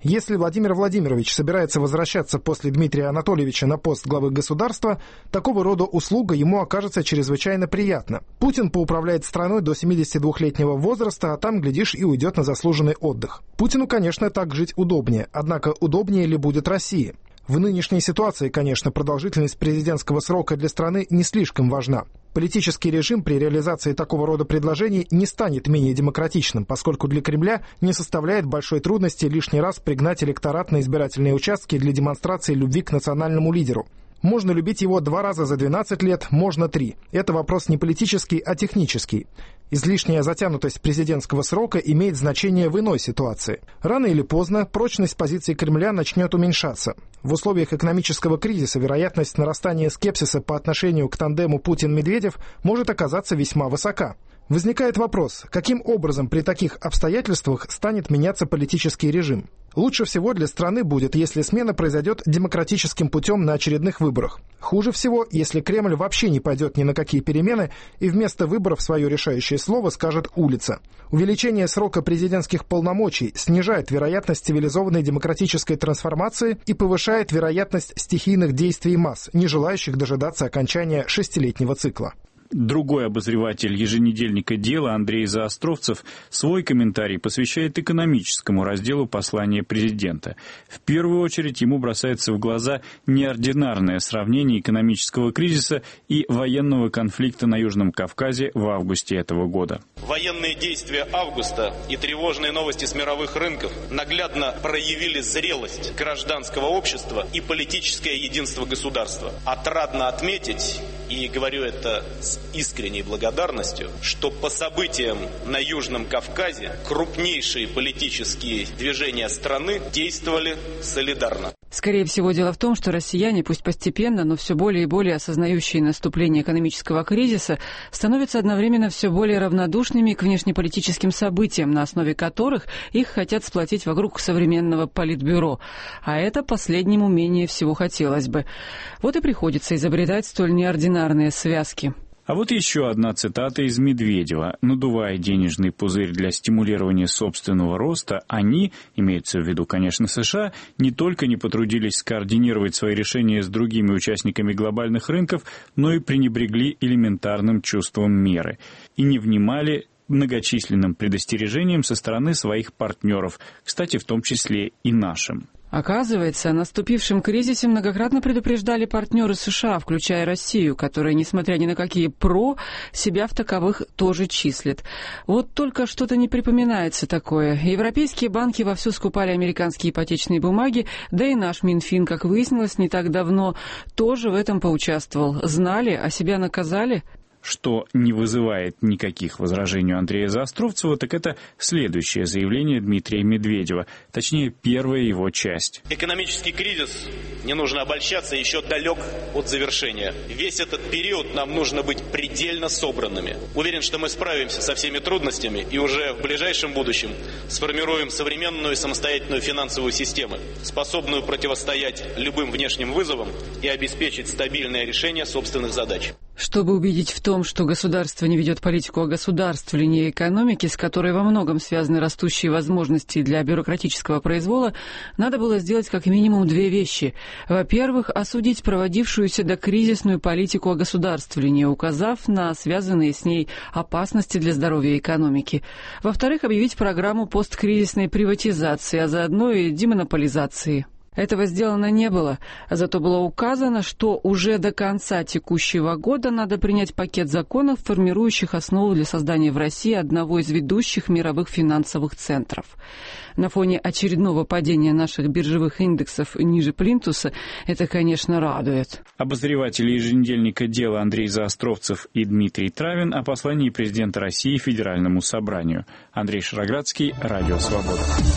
Если Владимир Владимирович собирается возвращаться после Дмитрия Анатольевича на пост главы государства, такого рода услуга ему окажется чрезвычайно приятна. Путин поуправляет страной до семидесятидвухлетнего возраста, а там, глядишь, и уйдет на заслуженный отдых. Путину, конечно, так жить удобнее, однако удобнее ли будет России? В нынешней ситуации, конечно, продолжительность президентского срока для страны не слишком важна. Политический режим при реализации такого рода предложений не станет менее демократичным, поскольку для Кремля не составляет большой трудности лишний раз пригнать электорат на избирательные участки для демонстрации любви к национальному лидеру. Можно любить его два раза за двенадцать лет, можно три. Это вопрос не политический, а технический. Излишняя затянутость президентского срока имеет значение в иной ситуации. Рано или поздно прочность позиций Кремля начнет уменьшаться. В условиях экономического кризиса вероятность нарастания скепсиса по отношению к тандему Путин-Медведев может оказаться весьма высока. Возникает вопрос, каким образом при таких обстоятельствах станет меняться политический режим? Лучше всего для страны будет, если смена произойдет демократическим путем на очередных выборах. Хуже всего, если Кремль вообще не пойдет ни на какие перемены и вместо выборов свое решающее слово скажет улица. Увеличение срока президентских полномочий снижает вероятность цивилизованной демократической трансформации и повышает вероятность стихийных действий масс, не желающих дожидаться окончания шестилетнего цикла. Другой обозреватель еженедельника «Дело» Андрей Заостровцев свой комментарий посвящает экономическому разделу послания президента. В первую очередь ему бросается в глаза неординарное сравнение экономического кризиса и военного конфликта на Южном Кавказе в августе этого года. Военные действия августа и тревожные новости с мировых рынков наглядно проявили зрелость гражданского общества и политическое единство государства. Отрадно отметить, и говорю это с искренней благодарностью, что по событиям на Южном Кавказе крупнейшие политические движения страны действовали солидарно. Скорее всего, дело в том, что россияне, пусть постепенно, но все более и более осознающие наступление экономического кризиса, становятся одновременно все более равнодушными к внешнеполитическим событиям, на основе которых их хотят сплотить вокруг современного политбюро. А это последнему менее всего хотелось бы. Вот и приходится изобретать столь неординарные связки. А вот еще одна цитата из Медведева. Надувая денежный пузырь для стимулирования собственного роста, они, имеется в виду, конечно, США, не только не потрудились скоординировать свои решения с другими участниками глобальных рынков, но и пренебрегли элементарным чувством меры и не внимали многочисленным предостережениям со стороны своих партнеров, кстати, в том числе и нашим. Оказывается, о наступившем кризисе многократно предупреждали партнеры США, включая Россию, которая, несмотря ни на какие «про», себя в таковых тоже числит. Вот только что-то не припоминается такое. Европейские банки вовсю скупали американские ипотечные бумаги, да и наш Минфин, как выяснилось не так давно, тоже в этом поучаствовал. Знали, а себя наказали? Что не вызывает никаких возражений у Андрея Заостровцева, так это следующее заявление Дмитрия Медведева, точнее, первая его часть. Экономический кризис, не нужно обольщаться, еще далек от завершения. Весь этот период нам нужно быть предельно собранными. Уверен, что мы справимся со всеми трудностями и уже в ближайшем будущем сформируем современную самостоятельную финансовую систему, способную противостоять любым внешним вызовам и обеспечить стабильное решение собственных задач. Чтобы убедить в том, что государство не ведет политику огосударствления экономики, с которой во многом связаны растущие возможности для бюрократического произвола, надо было сделать как минимум две вещи. Во-первых, осудить проводившуюся докризисную политику огосударствления, указав на связанные с ней опасности для здоровья экономики. Во-вторых, объявить программу посткризисной приватизации, а заодно и демонополизации. Этого сделано не было, зато было указано, что уже до конца текущего года надо принять пакет законов, формирующих основу для создания в России одного из ведущих мировых финансовых центров. На фоне очередного падения наших биржевых индексов ниже плинтуса это, конечно, радует. Обозреватели еженедельника «Дело» Андрей Заостровцев и Дмитрий Травин о послании президента России Федеральному собранию. Андрей Шароградский, Радио Свобода.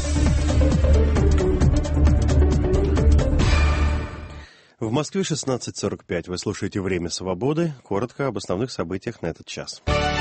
В Москве шестнадцать сорок пять. Вы слушаете «Время свободы». Коротко об основных событиях на этот час.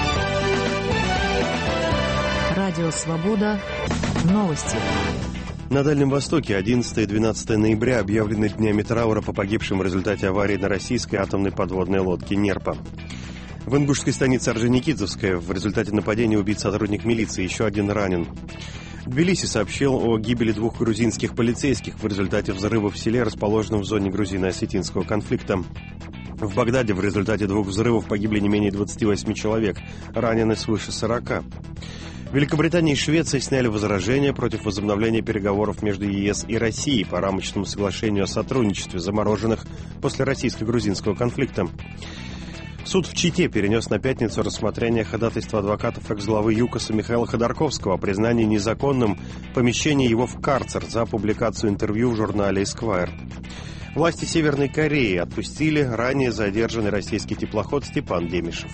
Радио «Свобода». Новости. На Дальнем Востоке одиннадцатого и двенадцатого ноября объявлены днями траура по погибшим в результате аварии на российской атомной подводной лодке «Нерпа». В ингушской станице Орджоникидзевская в результате нападения убит сотрудник милиции, еще один ранен. Тбилиси сообщил о гибели двух грузинских полицейских в результате взрыва в селе, расположенном в зоне грузино-осетинского конфликта. В Багдаде в результате двух взрывов погибли не менее двадцати восьми человек, ранены свыше сорока. Великобритания и Швеция сняли возражения против возобновления переговоров между ЕС и Россией по рамочному соглашению о сотрудничестве, замороженных после российско-грузинского конфликта. Суд в Чите перенес на пятницу рассмотрение ходатайства адвокатов экс-главы ЮКОСа Михаила Ходорковского о признании незаконным помещения его в карцер за публикацию интервью в журнале «Эсквайр». Власти Северной Кореи отпустили ранее задержанный российский теплоход Степан Демишев.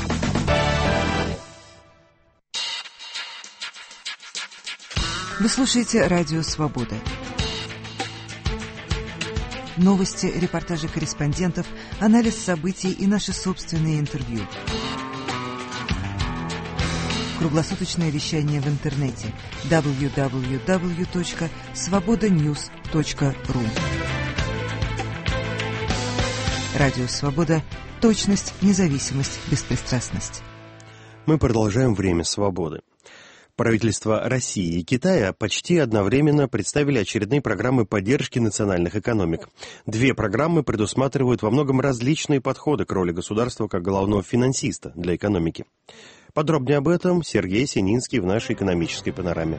Вы слушаете «Радио Свобода». Новости, репортажи корреспондентов, анализ событий и наши собственные интервью. Круглосуточное вещание в интернете дабл ю дабл ю дабл ю точка свобода ньюс точка ру. Радио Свобода. Точность, независимость, беспристрастность. Мы продолжаем «Время свободы». Правительства России и Китая почти одновременно представили очередные программы поддержки национальных экономик. Две программы предусматривают во многом различные подходы к роли государства как главного финансиста для экономики. Подробнее об этом Сергей Сининский в нашей экономической панораме.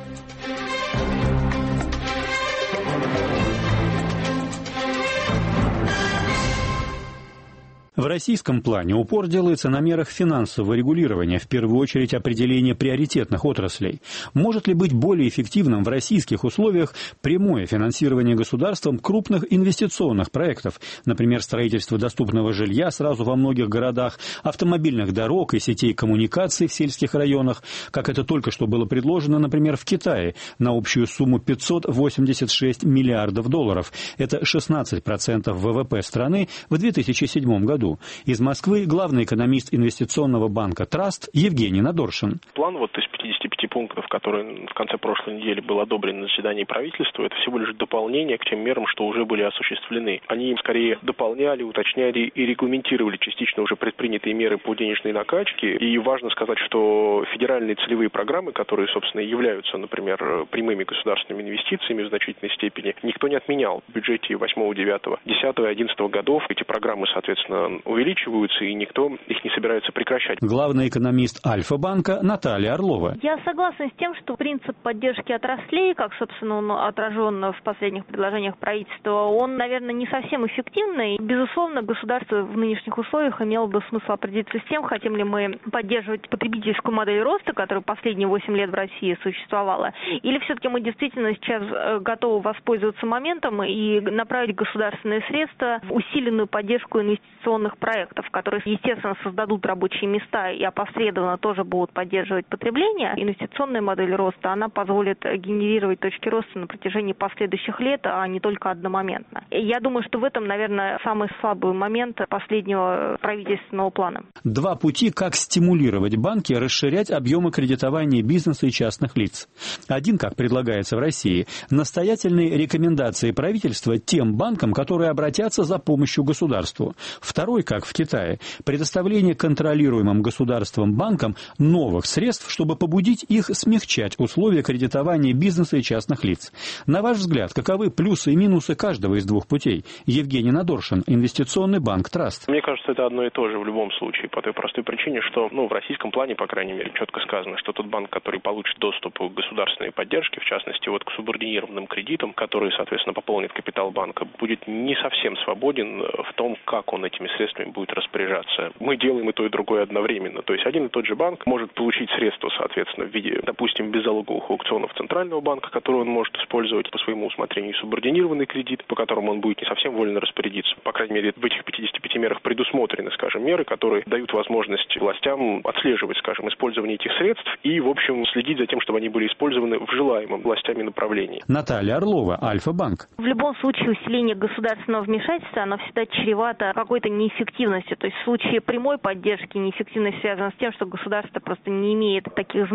В российском плане упор делается на мерах финансового регулирования, в первую очередь определения приоритетных отраслей. Может ли быть более эффективным в российских условиях прямое финансирование государством крупных инвестиционных проектов, например, строительство доступного жилья сразу во многих городах, автомобильных дорог и сетей коммуникаций в сельских районах, как это только что было предложено, например, в Китае, на общую сумму пятьсот восемьдесят шесть миллиардов долларов. Это шестнадцать процентов ВВП страны в две тысячи седьмом году. Из Москвы главный экономист инвестиционного банка «Траст» Евгений Надоршин. План вот из пятидесяти пяти пунктов, который в конце прошлой недели был одобрен на заседании правительства, это всего лишь дополнение к тем мерам, что уже были осуществлены. Они скорее дополняли, уточняли и регламентировали частично уже предпринятые меры по денежной накачке. И важно сказать, что федеральные целевые программы, которые, собственно, являются, например, прямыми государственными инвестициями в значительной степени, никто не отменял. В бюджете восьмого, девятого, десятого и одиннадцатого годов эти программы, соответственно, увеличиваются, и никто их не собирается прекращать. Главный экономист Альфа-банка Наталья Орлова. Я согласна с тем, что принцип поддержки отраслей, как, собственно, он отражен в последних предложениях правительства, он, наверное, не совсем эффективный. Безусловно, государство в нынешних условиях имело бы смысл определиться с тем, хотим ли мы поддерживать потребительскую модель роста, которая последние восемь лет в России существовала, или все-таки мы действительно сейчас готовы воспользоваться моментом и направить государственные средства в усиленную поддержку инвестиционных проектов, которые, естественно, создадут рабочие места и опосредованно тоже будут поддерживать потребление. Инвестиционная модель роста, она позволит генерировать точки роста на протяжении последующих лет, а не только одномоментно. Я думаю, что в этом, наверное, самый слабый момент последнего правительственного плана. Два пути, как стимулировать банки расширять объемы кредитования бизнеса и частных лиц. Один, как предлагается в России, настоятельные рекомендации правительства тем банкам, которые обратятся за помощью государству. Второй, как в Китае, предоставление контролируемым государством банкам новых средств, чтобы побудить их смягчать условия кредитования бизнеса и частных лиц. На ваш взгляд, каковы плюсы и минусы каждого из двух путей? Евгений Надоршин, инвестиционный банк «Траст». Мне кажется, это одно и то же в любом случае, по той простой причине, что ну, в российском плане, по крайней мере, четко сказано, что тот банк, который получит доступ к государственной поддержке, в частности, вот к субординированным кредитам, которые, соответственно, пополнит капитал банка, будет не совсем свободен в том, как он этими средствами будет распоряжаться. Мы делаем и то, и другое одновременно. То есть один и тот же банк может получить средства, соответственно, в виде, допустим, беззалоговых аукционов Центрального банка, которые он может использовать по своему усмотрению, субординированный кредит, по которому он будет не совсем вольно распорядиться. По крайней мере, в этих пятидесяти пяти мерах предусмотрены, скажем, меры, которые дают возможность властям отслеживать, скажем, использование этих средств и, в общем, следить за тем, чтобы они были использованы в желаемом властями направлении. Наталья Орлова, Альфа-банк. В любом случае усиление государственного вмешательства, оно всегда чревато какой-то неэффективностью. То есть в случае прямой поддержки неэффективность связана с тем, что государство просто не имеет таких знаний, как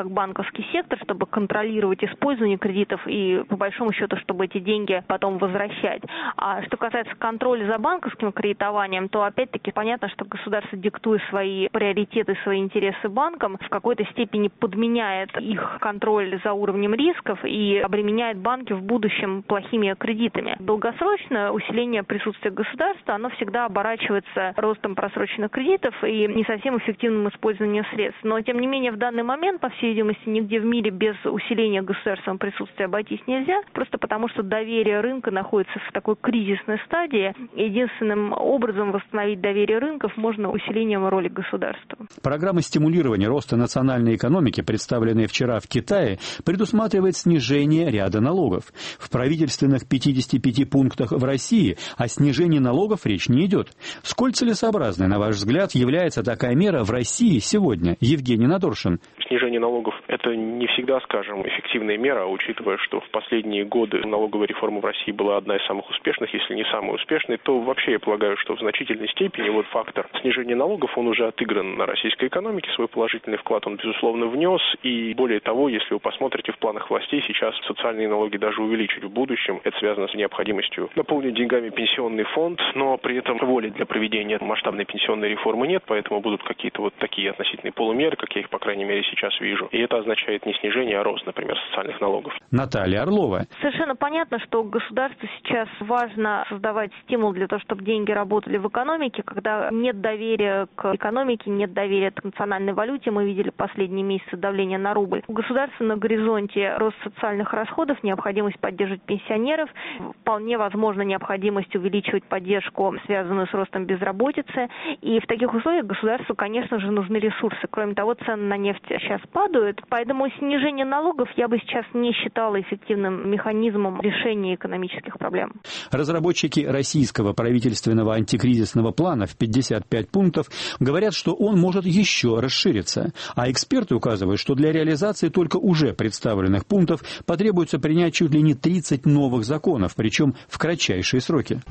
их банковский сектор, чтобы контролировать использование кредитов и, по большому счету, чтобы эти деньги потом возвращать. А что касается контроля за банковским кредитованием, то опять-таки понятно, что государство, диктуя свои приоритеты, свои интересы банкам, в какой-то степени подменяет их контроль за уровнем рисков и обременяет банки в будущем плохими кредитами. Долгосрочное усиление присутствия государства, оно всегда оборачивается ростом просроченных кредитов и не совсем эффективным использованием средств. Но, тем не менее, в данный момент, по всей видимости, нигде в мире без усиления государственного присутствия обойтись нельзя, просто потому что доверие рынка находится в такой кризисной стадии. Единственным образом восстановить доверие рынков можно усилением роли государства. Программа стимулирования роста национальной экономики, представленная вчера в Китае, предусматривает снижение ряда налогов. В правительственных пятидесяти пяти пунктах в России о снижении налогов речь не идет. Сколь целесообразной, на ваш взгляд, является такая мера в России сегодня? Евгений Надоршин. Снижение налогов – это не всегда, скажем, эффективная мера, учитывая, что в последние годы налоговая реформа в России была одна из самых успешных, если не самая успешная, то вообще я полагаю, что в значительной степени вот фактор снижения налогов, он уже отыгран на российской экономике, свой положительный вклад он, безусловно, внес, и более того, если вы посмотрите в планах властей, сейчас социальные налоги даже увеличить в будущем, это связано с необходимостью наполнить деньгами пенсионный фонд, но при этом воли для проведения масштабной пенсионной реформы нет, поэтому будут какие-то вот такие относительные полумеры, как я их, по крайней мере, сейчас вижу. И это означает не снижение, а рост, например, социальных налогов. Наталья Орлова. Совершенно понятно, что государству сейчас важно создавать стимул для того, чтобы деньги работали в экономике. Когда нет доверия к экономике, нет доверия к национальной валюте, мы видели последние месяцы давление на рубль. У государства на горизонте рост социальных расходов, необходимость поддерживать пенсионеров, вполне возможно необходимость увеличивать поддержку, связанную с ростом безработицы. И в таких условиях государству, конечно же, нужны ресурсы. Кроме того, цены на нефть сейчас падают, поэтому снижение налогов я бы сейчас не считала эффективным механизмом решения экономических проблем. Разработчики российского правительственного антикризисного плана в пятьдесят пять пунктов говорят, что он может еще расшириться. А эксперты указывают, что для реализации только уже представленных пунктов потребуется принять чуть ли не тридцать новых законов, причем в кратчайшие сроки.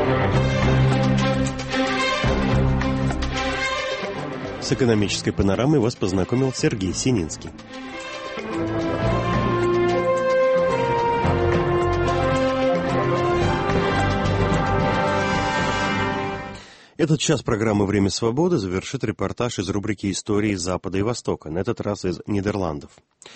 С экономической панорамой вас познакомил Сергей Сининский. Этот час программы «Время свободы» завершит репортаж из рубрики «Истории Запада и Востока», на этот раз из Нидерландов.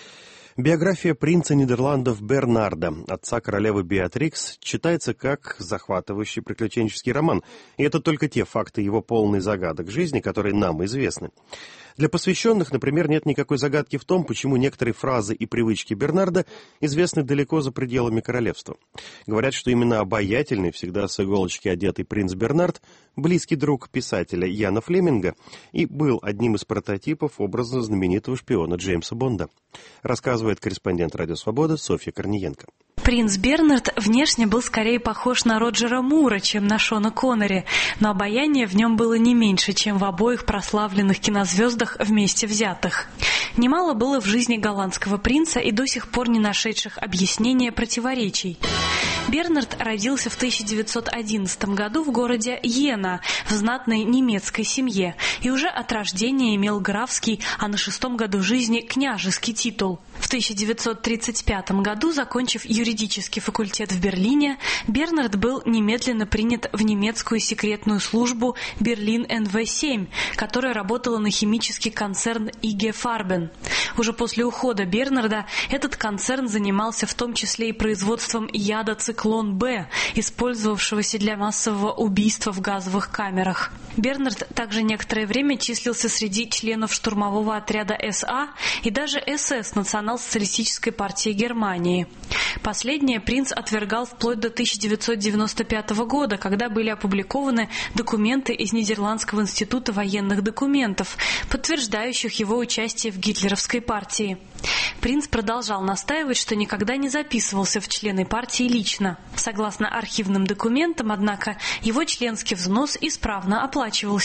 Биография принца Нидерландов Бернарда, отца королевы Беатрикс, читается как захватывающий приключенческий роман, и это только те факты его полной загадок жизни, которые нам известны. Для посвященных, например, нет никакой загадки в том, почему некоторые фразы и привычки Бернарда известны далеко за пределами королевства. Говорят, что именно обаятельный, всегда с иголочки одетый принц Бернард, близкий друг писателя Яна Флеминга, и был одним из прототипов образа знаменитого шпиона Джеймса Бонда. Рассказывает корреспондент «Радио Свобода» Софья Корниенко. Принц Бернард внешне был скорее похож на Роджера Мура, чем на Шона Коннери, но обаяние в нем было не меньше, чем в обоих прославленных кинозвездах вместе взятых. Немало было в жизни голландского принца и до сих пор не нашедших объяснения противоречий. Бернард родился в тысяча девятьсот одиннадцатом году в городе Йена в знатной немецкой семье и уже от рождения имел графский, а на шестом году жизни княжеский титул. В тысяча девятьсот тридцать пятом году, закончив юридический факультет в Берлине, Бернард был немедленно принят в немецкую секретную службу Берлин эн вэ семь, которая работала на химический концерн и джи Farben. Уже после ухода Бернарда этот концерн занимался в том числе и производством яда циклон-Б, использовавшегося для массового убийства в газовых камерах. Бернард также некоторое время числился среди членов штурмового отряда эс а и даже эс эс Национал-социалистической партии Германии. Последнее принц отвергал вплоть до тысяча девятьсот девяносто пятого года, когда были опубликованы документы из Нидерландского института военных документов, подтверждающих его участие в гитлеровской партии. Принц продолжал настаивать, что никогда не записывался в члены партии лично. Согласно архивным документам, однако, его членский взнос исправно оплачивался.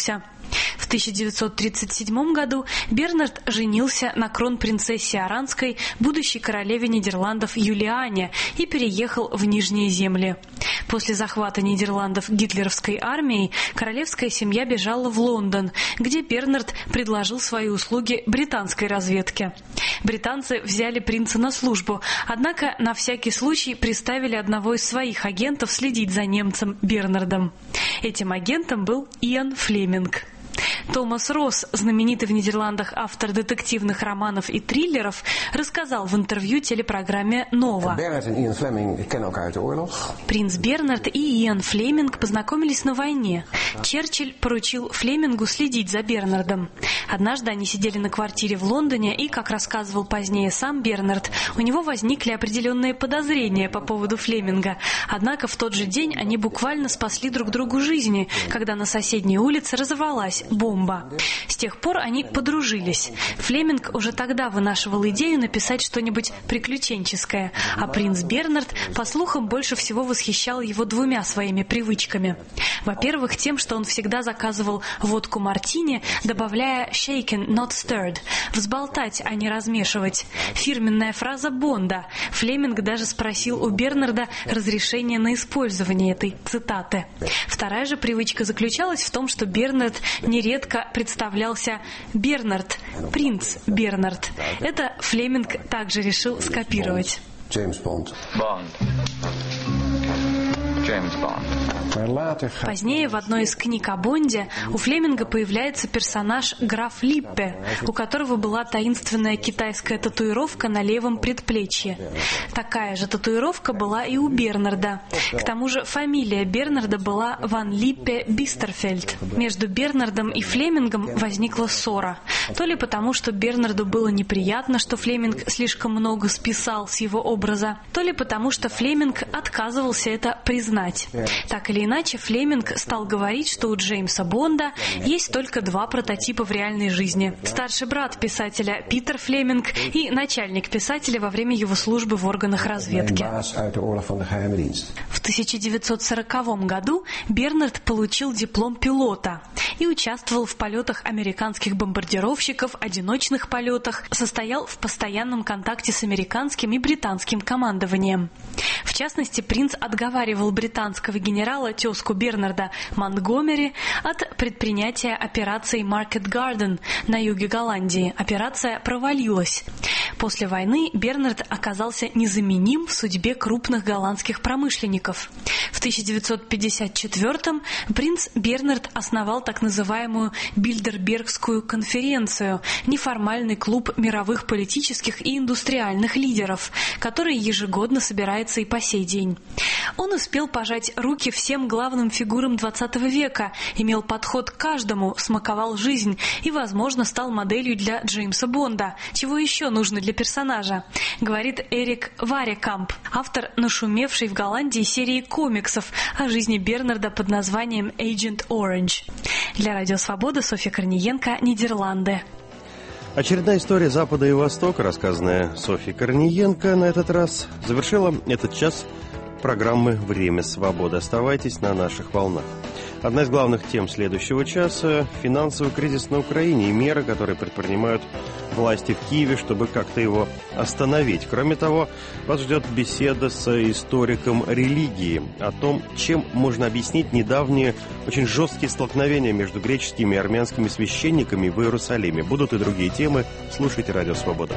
В тысяча девятьсот тридцать седьмом году Бернард женился на кронпринцессе Оранской, будущей королеве Нидерландов Юлиане, и переехал в Нижние земли. После захвата Нидерландов гитлеровской армией королевская семья бежала в Лондон, где Бернард предложил свои услуги британской разведке. Британцы взяли принца на службу, однако на всякий случай приставили одного из своих агентов следить за немцем Бернардом. Этим агентом был Иан Флеминг. Томас Росс, знаменитый в Нидерландах автор детективных романов и триллеров, рассказал в интервью телепрограмме «Нова». Принц Бернард и Иан Флеминг познакомились на войне. Черчилль поручил Флемингу следить за Бернардом. Однажды они сидели на квартире в Лондоне, и, как рассказывал позднее сам Бернард, у него возникли определенные подозрения по поводу Флеминга. Однако в тот же день они буквально спасли друг другу жизни, когда на соседней улице разорвалась бомба. С тех пор они подружились. Флеминг уже тогда вынашивал идею написать что-нибудь приключенческое, а принц Бернард, по слухам, больше всего восхищал его двумя своими привычками. Во-первых, тем, что он всегда заказывал водку мартини, добавляя «shaken, not stirred» — взболтать, а не размешивать. Фирменная фраза Бонда. Флеминг даже спросил у Бернарда разрешения на использование этой цитаты. Вторая же привычка заключалась в том, что Бернард нередко представлялся Бернард, принц Бернард. Это Флеминг также решил скопировать. Джеймс Бонд. Бонд. Джеймс Бонд. Позднее в одной из книг о Бонде у Флеминга появляется персонаж граф Липпе, у которого была таинственная китайская татуировка на левом предплечье. Такая же татуировка была и у Бернарда. К тому же фамилия Бернарда была Ван Липпе Бистерфельд. Между Бернардом и Флемингом возникла ссора. То ли потому, что Бернарду было неприятно, что Флеминг слишком много списал с его образа, то ли потому, что Флеминг отказывался это признать. Так или иначе, Флеминг стал говорить, что у Джеймса Бонда есть только два прототипа в реальной жизни. Старший брат писателя Питер Флеминг и начальник писателя во время его службы в органах разведки. В тысяча девятьсот сороковом году Бернард получил диплом пилота и участвовал в полетах американских бомбардировщиков, одиночных полетах, состоял в постоянном контакте с американским и британским командованием. В частности, принц отговаривал британского генерала, тезку Бернарда, Монтгомери, от предпринятия операции Market Garden на юге Голландии. Операция провалилась. После войны Бернард оказался незаменим в судьбе крупных голландских промышленников. В тысяча девятьсот пятьдесят четвёртом принц Бернард основал так называемую Бильдербергскую конференцию, неформальный клуб мировых политических и индустриальных лидеров, который ежегодно собирается и по сей день. Он успел пожать руки всем главным фигурам двадцатого века, имел подход к каждому, смаковал жизнь и, возможно, стал моделью для Джеймса Бонда. Чего еще нужно для персонажа? Говорит Эрик Варекамп, автор нашумевшей в Голландии серии комиксов о жизни Бернарда под названием «Agent Orange». Для Радио Свобода Софья Корниенко, Нидерланды. Очередная история Запада и Востока, рассказанная Софьей Корниенко, на этот раз завершила этот час программы «Время свободы». Оставайтесь на наших волнах. Одна из главных тем следующего часа – финансовый кризис на Украине и меры, которые предпринимают власти в Киеве, чтобы как-то его остановить. Кроме того, вас ждет беседа с историком религии о том, чем можно объяснить недавние очень жесткие столкновения между греческими и армянскими священниками в Иерусалиме. Будут и другие темы. Слушайте «Радио Свобода».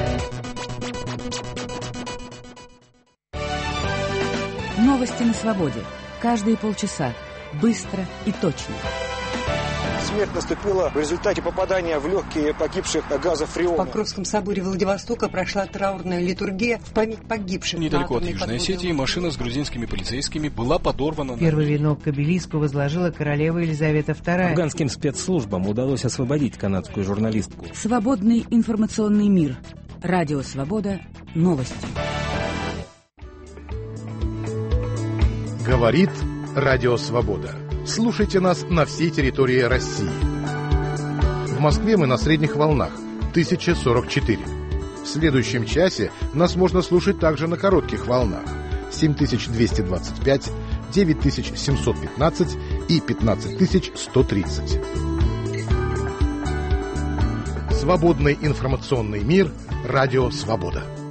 Новости на свободе. Каждые полчаса. Быстро и точно. Смерть наступила в результате попадания в легкие погибших газов фреона. В Покровском соборе Владивостока прошла траурная литургия в память погибших. Недалеко от Южной Осетии машина с грузинскими полицейскими была подорвана. Первый венок к обелиску возложила королева Елизавета вторая. Афганским спецслужбам удалось освободить канадскую журналистку. Свободный информационный мир. Радио Свобода. Новости. Говорит Радио Свобода. Слушайте нас на всей территории России. В Москве мы на средних волнах тысяча сорок четыре. В следующем часе нас можно слушать также на коротких волнах семь тысяч двести двадцать пять, девять тысяч семьсот пятнадцать и пятнадцать тысяч сто тридцать. Свободный информационный мир. Радио «Свобода».